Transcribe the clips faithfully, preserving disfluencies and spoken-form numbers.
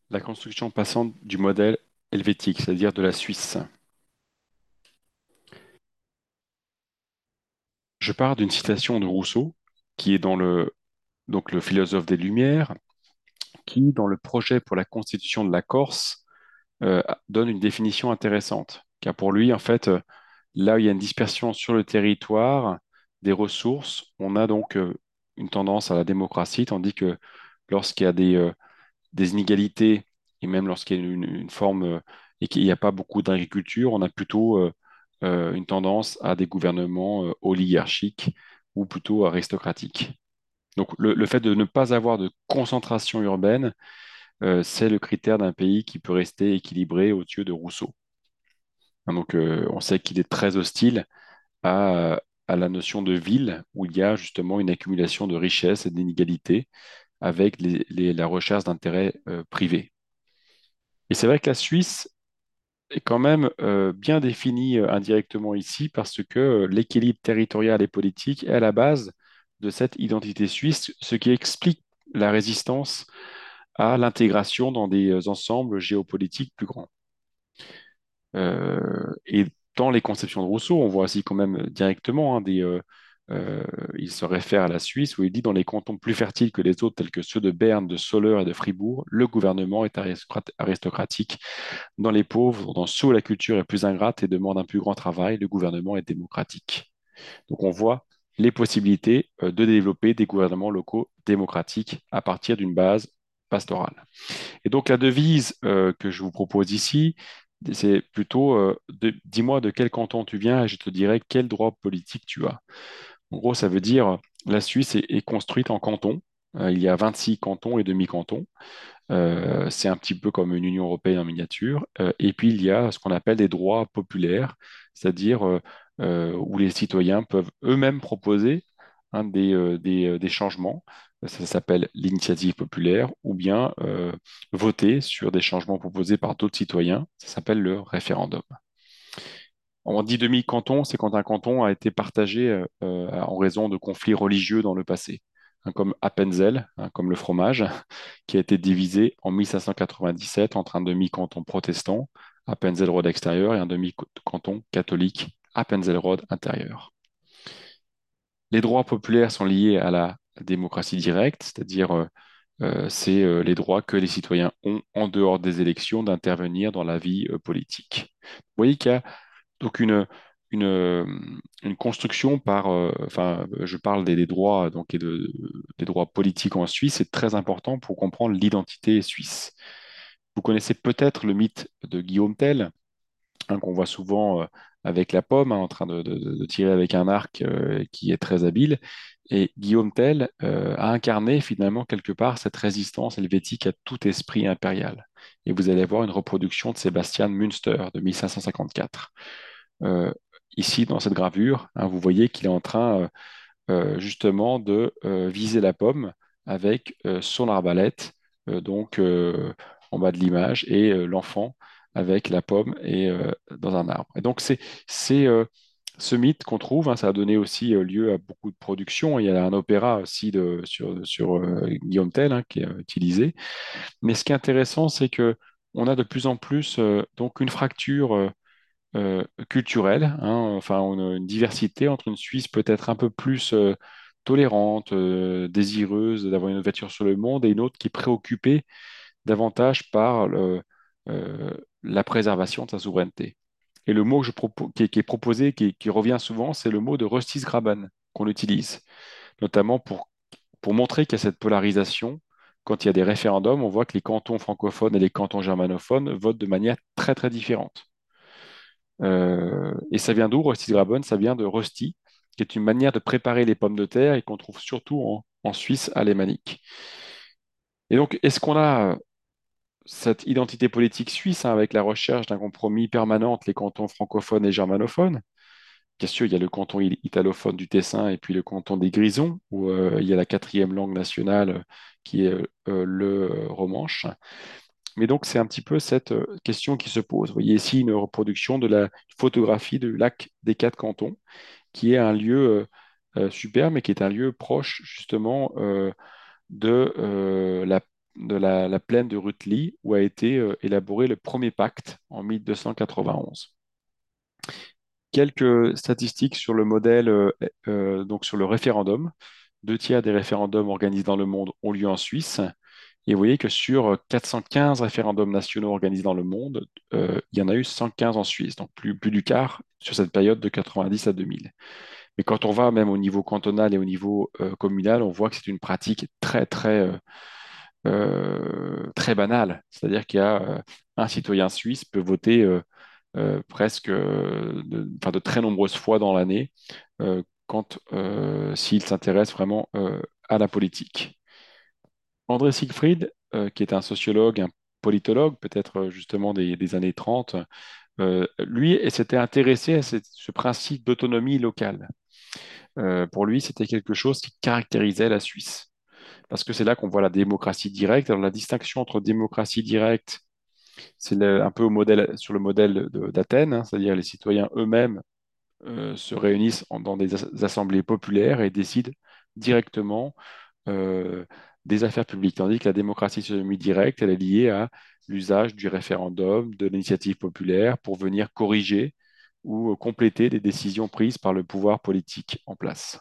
La construction passante du modèle helvétique, c'est-à-dire de la Suisse. Je pars d'une citation de Rousseau, qui est dans le, donc le philosophe des Lumières, qui, dans le projet pour la constitution de la Corse, euh, donne une définition intéressante. Car pour lui, en fait, euh, là où il y a une dispersion sur le territoire des ressources, on a donc euh, une tendance à la démocratie, tandis que lorsqu'il y a des, euh, des inégalités, et même lorsqu'il y a une, une forme euh, et qu'il n'y a pas beaucoup d'agriculture, on a plutôt euh, euh, une tendance à des gouvernements euh, oligarchiques ou plutôt aristocratiques. Donc le, le fait de ne pas avoir de concentration urbaine, euh, c'est le critère d'un pays qui peut rester équilibré aux yeux de Rousseau. Hein, Donc euh, on sait qu'il est très hostile à, à la notion de ville où il y a justement une accumulation de richesses et d'inégalités avec les- les- la recherche d'intérêts euh, privés. Et c'est vrai que la Suisse est quand même euh, bien définie euh, indirectement ici parce que euh, l'équilibre territorial et politique est à la base de cette identité suisse, ce qui explique la résistance à l'intégration dans des euh, ensembles géopolitiques plus grands. Euh, et dans les conceptions de Rousseau, on voit aussi quand même directement hein, des, euh, euh, il se réfère à la Suisse où il dit dans les cantons plus fertiles que les autres, tels que ceux de Berne, de Soleure et de Fribourg, le gouvernement est aristocrate- aristocratique. Dans les pauvres, dans ceux où la culture est plus ingrate et demande un plus grand travail, le gouvernement est démocratique. Donc on voit les possibilités euh, de développer des gouvernements locaux démocratiques à partir d'une base pastorale. Et donc la devise euh, que je vous propose ici, c'est plutôt euh, de- dis-moi de quel canton tu viens et je te dirai quel droit politique tu as. En gros, ça veut dire la Suisse est, est construite en cantons. Euh, il y a vingt-six cantons et demi-cantons. Euh, c'est un petit peu comme une Union européenne en miniature. Euh, et puis, il y a ce qu'on appelle des droits populaires, c'est-à-dire euh, euh, où les citoyens peuvent eux-mêmes proposer hein, des, euh, des, euh, des changements. Ça s'appelle l'initiative populaire, ou bien euh, voter sur des changements proposés par d'autres citoyens. Ça s'appelle le référendum. On dit demi-canton, c'est quand un canton a été partagé euh, euh, en raison de conflits religieux dans le passé, hein, comme Appenzell, hein, comme le fromage, qui a été divisé en mille cinq cent quatre-vingt-dix-sept entre un demi-canton protestant, Appenzell-Rhodes extérieur, et un demi-canton catholique, Appenzell-Rhodes intérieur. Les droits populaires sont liés à la démocratie directe, c'est-à-dire euh, euh, c'est euh, les droits que les citoyens ont en dehors des élections d'intervenir dans la vie euh, politique. Vous voyez qu'il y a donc une, une, euh, une construction par, euh, enfin, je parle des, des droits donc et de, des droits politiques en Suisse, c'est très important pour comprendre l'identité suisse. Vous connaissez peut-être le mythe de Guillaume Tell, hein, qu'on voit souvent euh, avec la pomme, hein, en train de, de- de tirer avec un arc euh, qui est très habile. Et Guillaume Tell euh, a incarné finalement quelque part cette résistance helvétique à tout esprit impérial. Et vous allez voir une reproduction de Sébastien Münster de mille cinq cent cinquante-quatre. Euh, Ici, dans cette gravure, hein, vous voyez qu'il est en train euh, euh, justement de euh, viser la pomme avec euh, son arbalète, euh, donc euh, en bas de l'image, et euh, l'enfant avec la pomme et euh, dans un arbre. Et donc c'est c'est euh, ce mythe qu'on trouve, hein, ça a donné aussi euh, lieu à beaucoup de productions. Il y a un opéra aussi de, sur, sur euh, Guillaume Tell hein, qui est euh, utilisé. Mais ce qui est intéressant, c'est que on a de plus en plus euh, donc une fracture euh, euh, culturelle, hein, enfin une, une diversité entre une Suisse peut-être un peu plus euh, tolérante, euh, désireuse d'avoir une ouverture sur le monde, et une autre qui est préoccupée davantage par le- euh, la préservation de sa souveraineté. Et le mot que je propo- qui est, qui est proposé, qui, qui revient souvent, c'est le mot de Röstisgraben qu'on utilise, notamment pour, pour montrer qu'il y a cette polarisation. Quand il y a des référendums, on voit que les cantons francophones et les cantons germanophones votent de manière très très différente. Euh, et ça vient d'où, Rösti Graben? Ça vient de Rösti, qui est une manière de préparer les pommes de terre et qu'on trouve surtout en, en Suisse alémanique. Et donc, est-ce qu'on a euh, cette identité politique suisse hein, avec la recherche d'un compromis permanent entre les cantons francophones et germanophones? Bien sûr, il y a le canton i- italophone du Tessin et puis le canton des Grisons, où euh, il y a la quatrième langue nationale euh, qui est euh, le euh, romanche. Mais donc, c'est un petit peu cette euh, question qui se pose. Vous voyez ici une reproduction de la photographie du lac des Quatre Cantons, qui est un lieu euh, euh, superbe, mais qui est un lieu proche justement euh, de euh, la, de la, la plaine de Rutli, où a été euh, élaboré le premier pacte en mille deux cent quatre-vingt-onze. Quelques statistiques sur le modèle, euh, euh, donc sur le référendum. Deux tiers des référendums organisés dans le monde ont lieu en Suisse. Et vous voyez que sur quatre cent quinze référendums nationaux organisés dans le monde, euh, il y en a eu cent quinze en Suisse, donc plus, plus du quart sur cette période de quatre-vingt-dix à deux mille. Mais quand on va même au niveau cantonal et au niveau euh, communal, on voit que c'est une pratique très, très, euh, euh, très banale. C'est-à-dire qu'il y a euh, un citoyen suisse peut voter euh, euh, presque euh, de, enfin, de très nombreuses fois dans l'année euh, quand euh, s'il s'intéresse vraiment euh, à la politique. André Siegfried, euh, qui est un sociologue, un politologue, peut-être euh, justement des, des années trente, euh, lui s'était intéressé à cette- ce principe d'autonomie locale. Euh, pour lui, c'était quelque chose qui caractérisait la Suisse, parce que c'est là qu'on voit la démocratie directe. Alors la distinction entre démocratie directe, c'est le- un peu au modèle, sur le modèle de- d'Athènes, hein, c'est-à-dire les citoyens eux-mêmes euh, se réunissent en- dans des as- assemblées populaires et décident directement euh, des affaires publiques, tandis que la démocratie semi-directe, elle est liée à l'usage du référendum, de l'initiative populaire pour venir corriger ou euh, compléter des décisions prises par le pouvoir politique en place.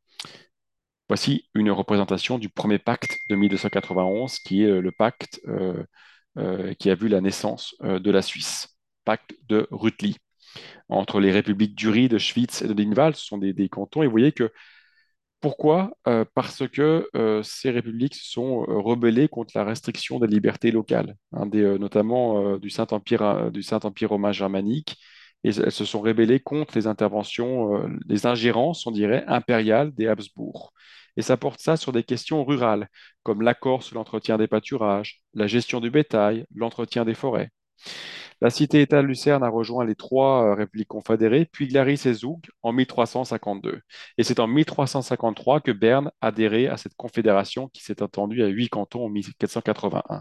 Voici une représentation du premier pacte de mille deux cent quatre-vingt-onze, qui est euh, le pacte euh, euh, qui a vu la naissance euh, de la Suisse, pacte de Rütli, entre les républiques d'Uri, de Schwyz et de Linval. Ce sont des, des cantons, et vous voyez que pourquoi? Euh, parce que euh, ces républiques se sont euh, rebellées contre la restriction des libertés locales, hein, des, euh, notamment euh, du Saint-Empire, euh, du Saint-Empire romain germanique, et elles se sont rebellées contre les interventions, euh, les ingérences, on dirait, impériales des Habsbourg. Et ça porte ça sur des questions rurales, comme l'accord sur l'entretien des pâturages, la gestion du bétail, l'entretien des forêts. La cité-État de Lucerne a rejoint les trois euh, républiques confédérées, puis Glaris et Zoug en mille trois cent cinquante-deux. Et c'est en mille trois cent cinquante-trois que Berne a adhéré à cette confédération qui s'est étendue à huit cantons en mille quatre cent quatre-vingt-un.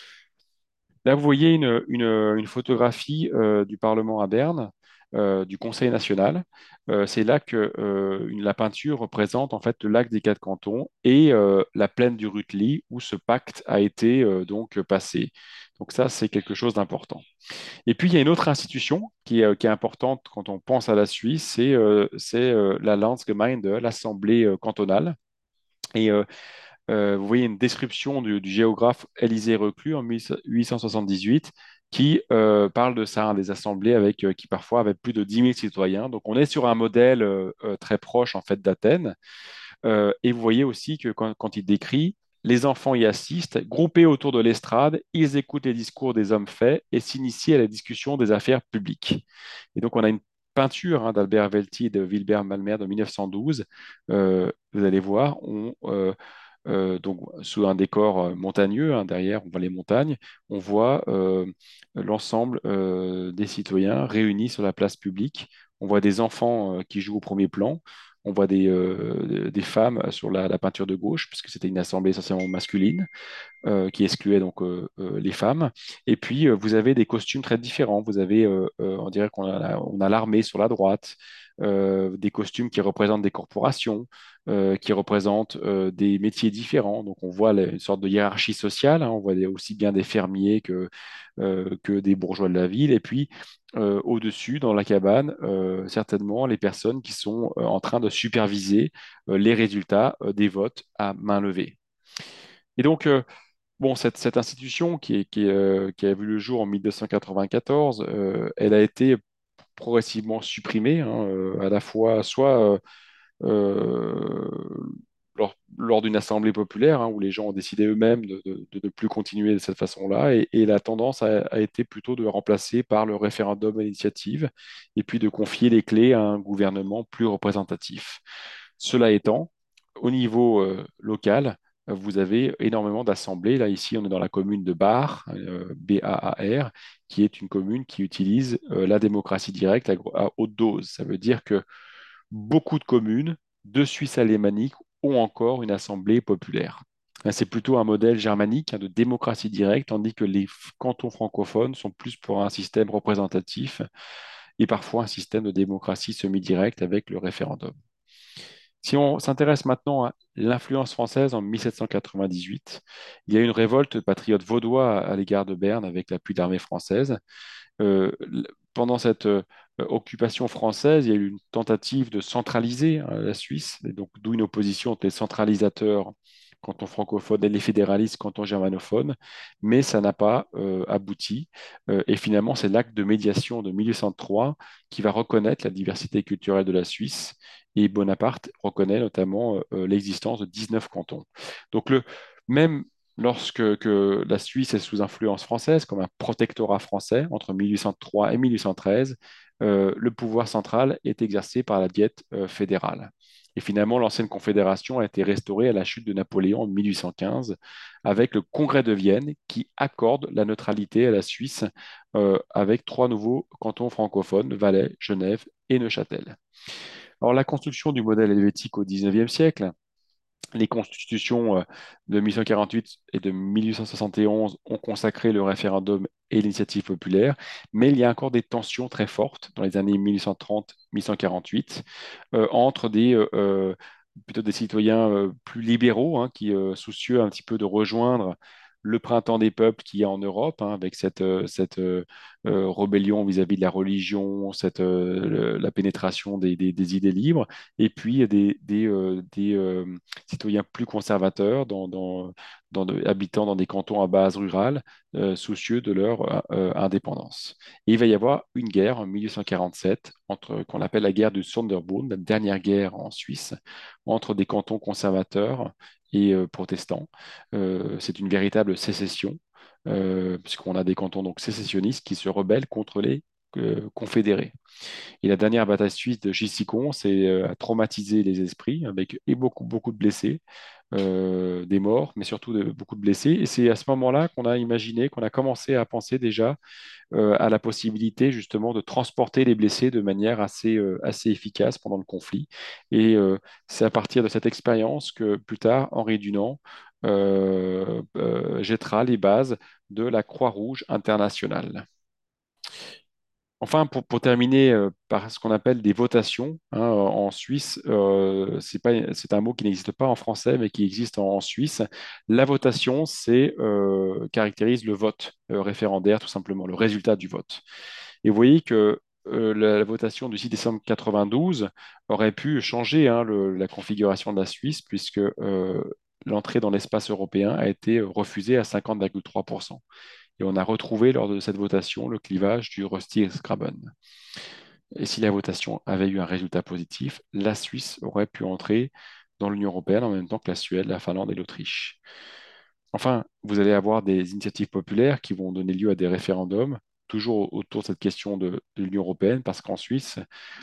Là, vous voyez une, une- une photographie euh, du Parlement à Berne, euh, du Conseil national. Euh, c'est là que euh, une- la peinture représente en fait le lac des Quatre Cantons et euh, la plaine du Rutli où ce pacte a été euh, donc passé. Donc ça, c'est quelque chose d'important. Et puis, il y a une autre institution qui est, euh, qui est importante quand on pense à la Suisse, c'est euh, c'est, euh, la Landsgemeinde, l'Assemblée euh, cantonale. Et euh, euh, vous voyez une description du, du géographe Élisée Reclus en mille huit cent soixante-dix-huit qui euh, parle de ça, hein, des assemblées avec, euh, qui parfois avaient plus de dix mille citoyens. Donc, on est sur un modèle euh, euh, très proche en fait d'Athènes. Euh, et vous voyez aussi que quand, quand il décrit, les enfants y assistent, groupés autour de l'estrade, ils écoutent les discours des hommes faits et s'initient à la discussion des affaires publiques. Et donc, on a une peinture hein, d'Albert Velti et de Wilbert Malmer de mille neuf cent douze. Euh, vous allez voir, on, euh, euh, donc, sous un décor euh, montagneux, hein, derrière, on voit les montagnes, on voit euh, l'ensemble euh, des citoyens réunis sur la place publique. On voit des enfants euh, qui jouent au premier plan. On voit des, euh, des femmes sur la, la peinture de gauche, puisque c'était une assemblée essentiellement masculine euh, qui excluait donc euh, euh, les femmes. Et puis, euh, vous avez des costumes très différents. Vous avez, euh, euh, on dirait qu'on a, on a l'armée sur la droite, euh, des costumes qui représentent des corporations, euh, qui représentent euh, des métiers différents. Donc, on voit la- une sorte de hiérarchie sociale, hein. On voit des- aussi bien des fermiers que, euh, que des bourgeois de la ville. Et puis, euh, au-dessus, dans la cabane, euh, certainement les personnes qui sont euh, en train de superviser euh, les résultats euh, des votes à main levée. Et donc, euh, bon, cette, cette institution qui, est- qui, est, euh, qui a vu le jour en mille deux cent quatre-vingt-quatorze, euh, elle a été progressivement supprimée, hein, euh, à la fois soit euh, euh, lors, lors d'une assemblée populaire, hein, où les gens ont décidé eux-mêmes de, de- de ne plus continuer de cette façon-là, et, et la tendance a, a été plutôt de remplacer par le référendum à l'initiative, et puis de confier les clés à un gouvernement plus représentatif. Cela étant, au niveau euh, local, euh, vous avez énormément d'assemblées. Là, ici, on est dans la commune de Bar, euh, B A A R, qui est une commune qui utilise euh, la démocratie directe à, gro- à haute dose. Ça veut dire que beaucoup de communes de Suisse alémanique ont encore une assemblée populaire. Hein, c'est plutôt un modèle germanique hein, de démocratie directe, tandis que les f- cantons francophones sont plus pour un système représentatif et parfois un système de démocratie semi-directe avec le référendum. Si on s'intéresse maintenant à l'influence française en mille sept cent quatre-vingt-dix-huit, il y a eu une révolte de patriotes vaudois à, à l'égard de Berne avec l'appui de l'armée française. Euh, l- Pendant cette euh, occupation française, il y a eu une tentative de centraliser hein, la Suisse, et donc d'où une opposition entre les centralisateurs cantons francophones et les fédéralistes cantons germanophones, mais ça n'a pas euh, abouti. Euh, et finalement, c'est l'acte de médiation de mille huit cent trois qui va reconnaître la diversité culturelle de la Suisse, et Bonaparte reconnaît notamment euh, l'existence de dix-neuf cantons. Donc le, même lorsque que la Suisse est sous influence française, comme un protectorat français entre mille huit cent trois et mille huit cent treize, euh, le pouvoir central est exercé par la diète euh, fédérale. Et finalement, l'ancienne confédération a été restaurée à la chute de Napoléon en mille huit cent quinze, avec le Congrès de Vienne qui accorde la neutralité à la Suisse euh, avec trois nouveaux cantons francophones, Valais, Genève et Neuchâtel. Alors, la construction du modèle helvétique au dix-neuvième siècle, les constitutions euh, de mille huit cent quarante-huit et de mille huit cent soixante et onze ont consacré le référendum et l'initiative populaire, mais il y a encore des tensions très fortes dans les années mille huit cent trente-mille huit cent quarante-huit euh, entre des, euh, euh, plutôt des citoyens euh, plus libéraux hein, qui euh, soucieux un petit peu de rejoindre le printemps des peuples qu'il y a en Europe, hein, avec cette, euh, cette euh, euh, rébellion vis-à-vis de la religion, cette, euh, le- la pénétration des, des- des idées libres, et puis des, des, euh, des, euh, citoyens plus conservateurs, dans, dans, dans de- habitant dans des cantons à base rurale, euh, soucieux de leur euh, indépendance. Et il va y avoir une guerre en mille huit cent quarante-sept, entre, qu'on appelle la guerre du Sonderbund, la dernière guerre en Suisse, entre des cantons conservateurs et euh, protestants. Euh, c'est une véritable sécession, euh, puisqu'on a des cantons donc sécessionnistes qui se rebellent contre les euh, confédérés. Et la dernière bataille suisse de Gisicon, c'est euh, a traumatisé les esprits avec et beaucoup, beaucoup de blessés, euh, des morts, mais surtout de, beaucoup de blessés. Et c'est à ce moment-là qu'on a imaginé, qu'on a commencé à penser déjà euh, à la possibilité justement de transporter les blessés de manière assez, euh, assez efficace pendant le conflit. Et euh, c'est à partir de cette expérience que plus tard, Henri Dunant euh, euh, jettera les bases de la Croix-Rouge internationale. Enfin, pour, pour terminer euh, par ce qu'on appelle des votations, hein, en Suisse, euh, c'est pas, c'est un mot qui n'existe pas en français, mais qui existe en, en Suisse. La votation, c'est euh, caractérise le vote euh, référendaire, tout simplement, le résultat du vote. Et vous voyez que euh, la, la votation du six décembre quatre-vingt-douze aurait pu changer hein, le- la configuration de la Suisse, puisque euh, l'entrée dans l'espace européen a été refusée à cinquante virgule trois pour cent. Et on a retrouvé lors de cette votation le clivage du Rusty-Graben. Et si la votation avait eu un résultat positif, la Suisse aurait pu entrer dans l'Union européenne en même temps que la Suède, la Finlande et l'Autriche. Enfin, vous allez avoir des initiatives populaires qui vont donner lieu à des référendums, toujours autour de cette question de, de l'Union européenne, parce qu'en Suisse,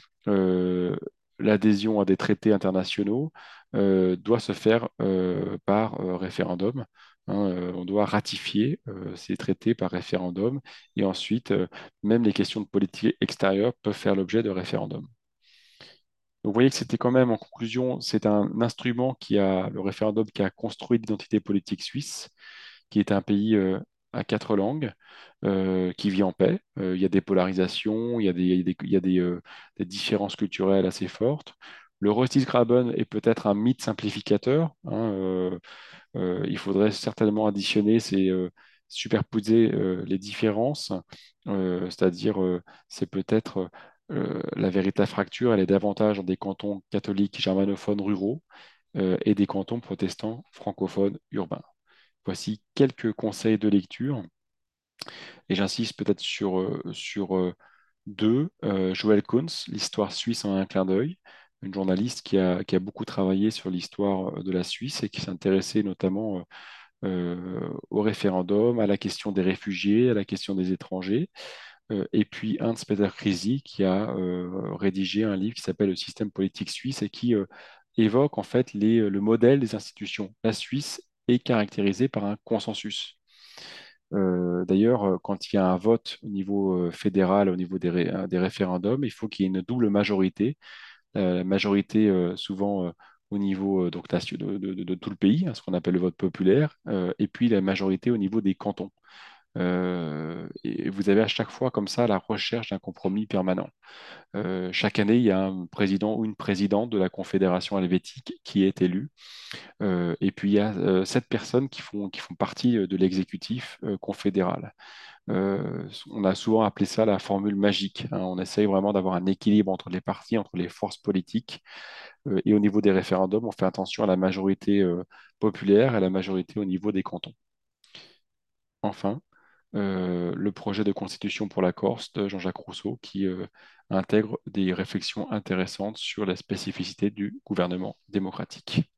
euh, l'adhésion à des traités internationaux euh, doit se faire euh, par euh, référendum. Hein, euh, on doit ratifier euh, ces traités par référendum et ensuite, euh, même les questions de politique extérieure peuvent faire l'objet de référendum. Donc, vous voyez que c'était quand même, en conclusion, c'est un instrument qui a, le référendum qui a construit l'identité politique suisse, qui est un pays euh, à quatre langues, euh, qui vit en paix. Euh, il y a des polarisations, il y a des, il y a des, il y a des, euh, des différences culturelles assez fortes. Le Röstисgraben est peut-être un mythe simplificateur. Hein, euh, euh, il faudrait certainement additionner ces, euh, superposer euh, les différences, euh, c'est-à-dire euh, c'est peut-être euh, la véritable fracture, elle est davantage dans des cantons catholiques germanophones ruraux euh, et des cantons protestants francophones urbains. Voici quelques conseils de lecture et j'insiste peut-être sur, euh, sur euh, deux. Euh, Joël Kuntz, L'histoire suisse en un clin d'œil, une journaliste qui a, qui a beaucoup travaillé sur l'histoire de la Suisse et qui s'intéressait notamment euh, euh, au référendum, à la question des réfugiés, à la question des étrangers. Euh, et puis Hans-Peter Krisi qui a euh, rédigé un livre qui s'appelle Le système politique suisse et qui euh, évoque en fait les, le modèle des institutions. La Suisse est caractérisée par un consensus. Euh, d'ailleurs, euh, quand il y a un vote au niveau euh, fédéral, au niveau des, ré- euh, des référendums, il faut qu'il y ait une double majorité. Euh, La majorité, euh, souvent euh, au niveau euh, donc, de, de- de- de tout le pays, hein, ce qu'on appelle le vote populaire, euh, et puis la majorité au niveau des cantons. Euh, et vous avez à chaque fois comme ça la recherche d'un compromis permanent. Euh, chaque année, il y a un président ou une présidente de la Confédération helvétique qui est élu. Euh, et puis, il y a euh, sept personnes qui font, qui font partie euh, de l'exécutif euh, confédéral. Euh, on a souvent appelé ça la formule magique, hein. On essaye vraiment d'avoir un équilibre entre les partis, entre les forces politiques. Euh, et au niveau des référendums, on fait attention à la majorité euh, populaire et à la majorité au niveau des cantons. Enfin, euh, le projet de constitution pour la Corse de Jean-Jacques Rousseau qui euh, intègre des réflexions intéressantes sur la spécificité du gouvernement démocratique.